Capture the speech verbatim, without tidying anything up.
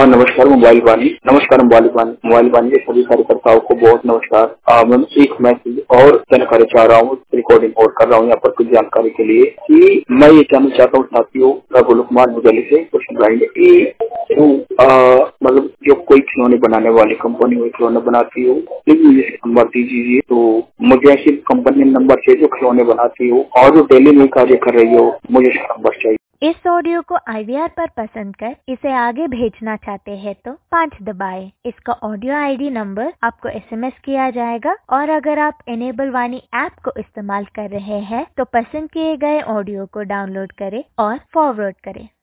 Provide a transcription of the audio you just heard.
नमस्कार मोबाइल वाणी नमस्कार मोबाइल वाणी मोबाइल वाणी के सभी कार्यकर्ताओं को बहुत नमस्कार। आ, मैं एक मैसेज और जानकारी चाह रहा हूँ, रिकॉर्डिंग और कर रहा हूँ यहाँ पर कुछ जानकारी के लिए कि मैं ये जानना चाहता हूँ साथियों गोलकुमार मुजल्ली से क्वेश्चन करेंगे कि जो मतलब जो कोई खिलौने बनाने वाली कंपनी वो खिलौने बनाती हो, प्लीज मुझे नंबर दीजिए। तो मुझे ऐसी कंपनी नंबर चाहिए जो खिलौने बनाती हो और जो डेली में कार्य कर रही हो, मुझे इसका नंबर चाहिए। इस ऑडियो को आई वी आर पर पसंद कर इसे आगे भेजना चाहते हैं तो पाँच दबाएं। इसका ऑडियो आई डी नंबर आपको एस एम एस किया जाएगा और अगर आप इनेबल वाणी ऐप को इस्तेमाल कर रहे हैं तो पसंद किए गए ऑडियो को डाउनलोड करें और फॉरवर्ड करें।